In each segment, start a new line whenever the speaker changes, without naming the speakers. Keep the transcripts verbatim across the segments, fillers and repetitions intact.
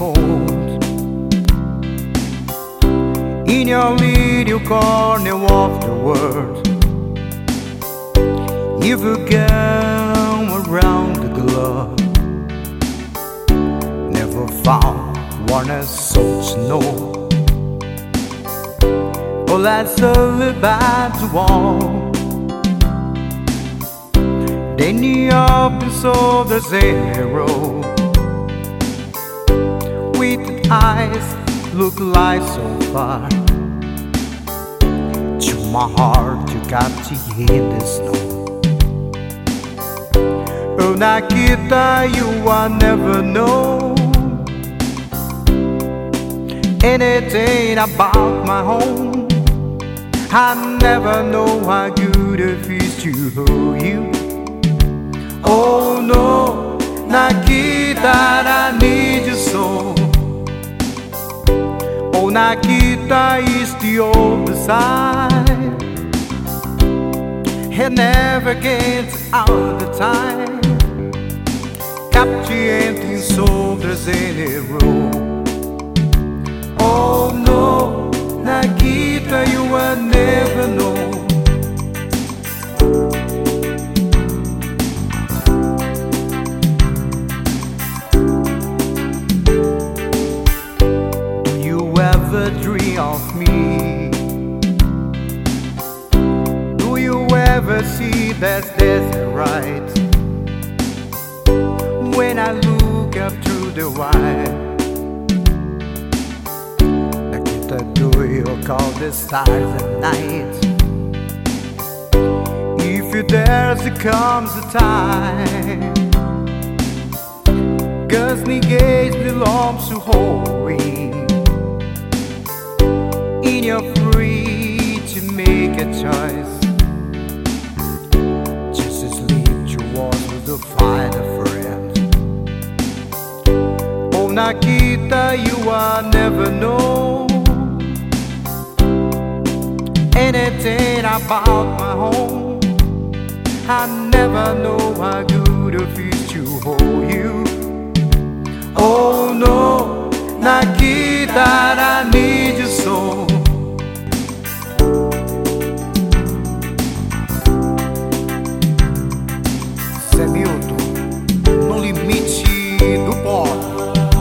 cold in your little corner of the world. If you go around the globe, never found one as so snow. Oh, that's all about the wall. Then you up and saw the zero with eyes look like so far. To my heart you got to hit the snow. Oh, Nakita, you will never know anything about my home. I never know how good it feels to hold you. Oh no, Nakita, I need you so. Oh, Nakita is the other side. It never gets out of the time. Capturing soldiers in a row. Oh no, Nakita, you will never know. Do you ever dream of me? Do you ever see that desert right? When I look up through the wire, do you call the stars at night? If you dare, there comes a time, 'cause Niggas belongs to holy, and you're free to make a choice. Just as lead towards with the fight of friends. Oh, Nakita, you will never know anything about my home. I never know how good it feels to hold you. Oh no, Nakita, I need you so. Zé Milton, no limite do pop.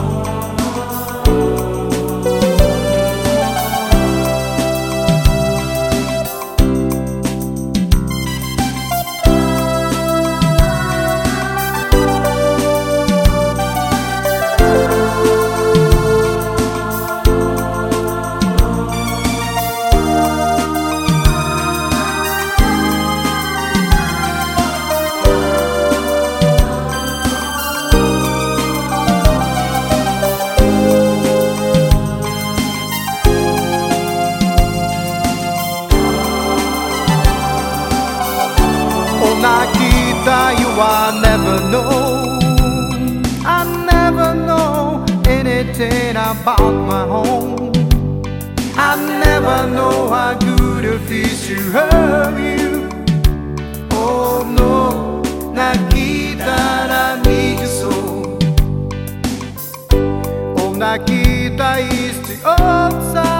Nakita, you will never know. I never know anything about my home. I never know how good it feels to have you. Oh no, Nakita, I need you so. Oh, Nakita is the outside.